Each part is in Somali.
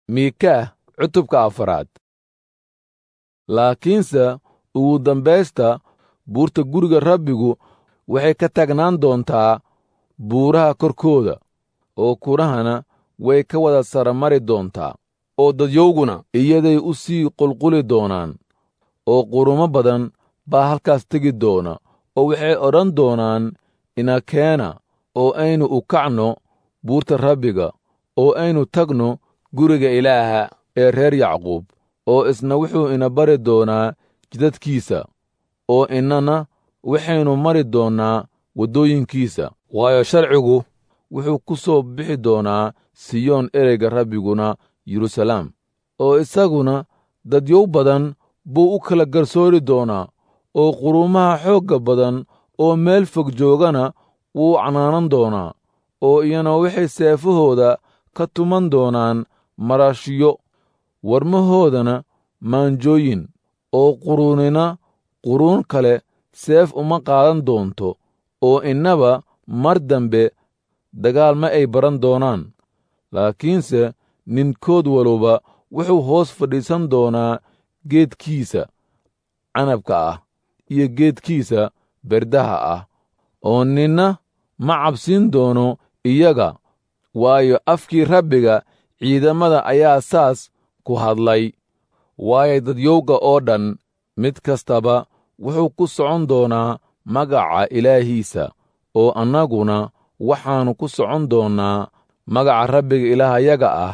miikaah cutubka 4. laakiinse ugu dambaysta buurta guriga rabbigu waxay ka taagnaan doontaa buuraha korkooda, oo kurahana way ka wada saramari doontaa, oo dadyowguna iyaday u sii qulquli doonaan, oo qurumo badan baa halkaas tegi doona, oo waxay odhan doonaan inakeena oo aynu u kacno buurta rabbiga, oo aynu tagno guriga Ilaaha ee reer Yacquub, oo isna wuxuu ina bari doonaa jidadkiisa, oo innana waxaynu mari doonnaa waddooyinkiisa. waayo sharcigu wuxuu ku soo bixi doonaa Siyoon, ereyga rabbiguna Yeruusalaam, oo isaguna dadyow badan buu u kala garsoori doonaa, oo quruumaha xoogga badan oo meel fog joogana wuu canaanan doonaa, oo iyana waxay seefahooda ka tuman doonaan marashiyo, warmahoodana maanjooyin, oo quruunina quruun kale seef uma qaadan doonto, oo innaba mar dambe dagaal ma ay baran doonaan. laakiinse ninkood waluba wuxuu hoos fadhiisan doonaa geedkiisa canabka ah iyo geedkiisa berdaha ah, oo ninna ma cabsiin doono iyaga, waayo afkii rabbiga ciidamada ayaa saas ku hadlay. waayo dadyowga oo dhan mid kastaba wuxuu ku socon doonaa magaca ilaahiisa, oo annaguna waxaannu ku socon doonnaa magaca rabbiga ilaahayaga ah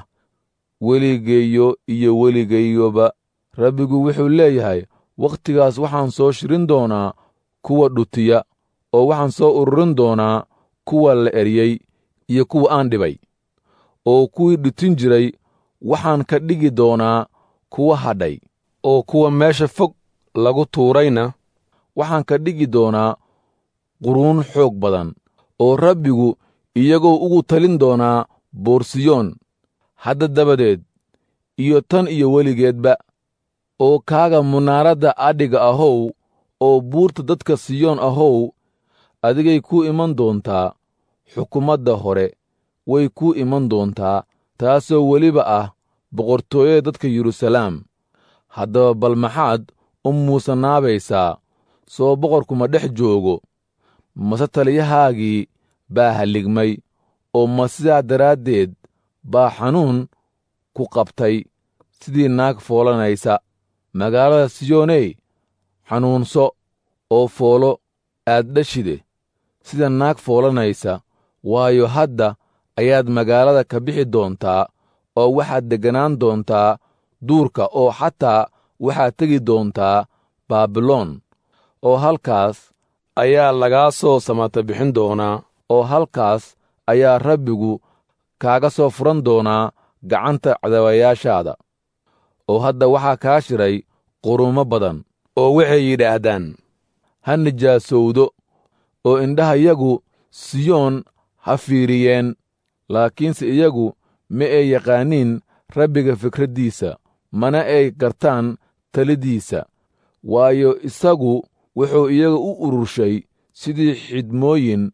weligeeyo iyo weligeeyoba. rabbigu wuxuu leeyahay, wakhtigaas waxaan soo shirin doonaa kuwa dhutiya, oo waxaan soo ururin doonaa kuwa la eryey iyo kuwa aan dhibay, oo kuwii dhutin jiray waxaan ka dhigi doonaa kuwa hadhay, oo kuwa meesha fog lagu tuurayna waxaan ka dhigi doonaa quruun xoog badan, oo rabbigu iyagoo ugu talin doonaa buur Siyoon hadda dabadeed iyo tan iyo weligeedba. oo kaaga munaaradda adhiga ahow, oo buurta dadka Siyoon ahow, adigay kuu iman doontaa, xukumadda hore way kuu iman doontaa, taasoo weliba ah boqortooyada dadka Yeruusalaam. haddaba bal maxaad u muusanaabaysaa? soo boqorkuma dhex joogo? mase taliyahaagii baa halligmay, oo ma sidaa daraaddeed baa xanuun ku qabtay sidii naag foolanaysa? magaalada Siyooney, xanuunso oo foolo aad dhashide sida naag foolanaysa, waayo hadda ayaad magaalada ka bixi doontaa, oo waxaad degganaan doontaa duurka, oo xataa waxaad tegi doontaa baabiloon, oo halkaas ayaa lagaa soo samata bixin doonaa, oo halkaas ayaa rabbigu kaaga soo furan doonaa gacanta cadawayaashaada. oo hadda waxaa kaa shiray quruumo badan, oo waxay yidhaahdaan, ha nijaasowdo, oo indhahayagu Siyoon ha fiiriyeen. laakiinse iyagu ma ay yaqaaniin rabbiga fikraddiisa, mana ay gartaan talidiisa, waayo isagu wuxuu iyaga u ururshay sidii xidhmooyin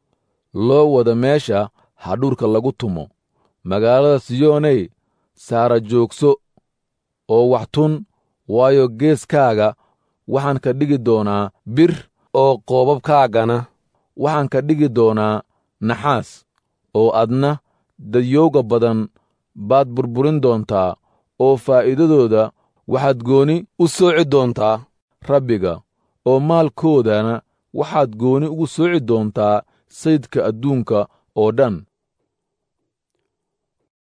loo wada meesha hadhuurka lagu tumo. magaalada Siyooney, saara joogso oo wax tun, waayo geeskaaga waxaan ka dhigi doonaa bir, oo qoobabkaagana waxaan ka dhigi doonaa naxaas, oo adna dadyowga badan baad burburin doontaa, oo faa'iidadooda waxaad gooni u sooci doontaa rabbiga, oo maalkoodana waxaad gooni ugu sooci doontaa sayidka adduunka oo dhan.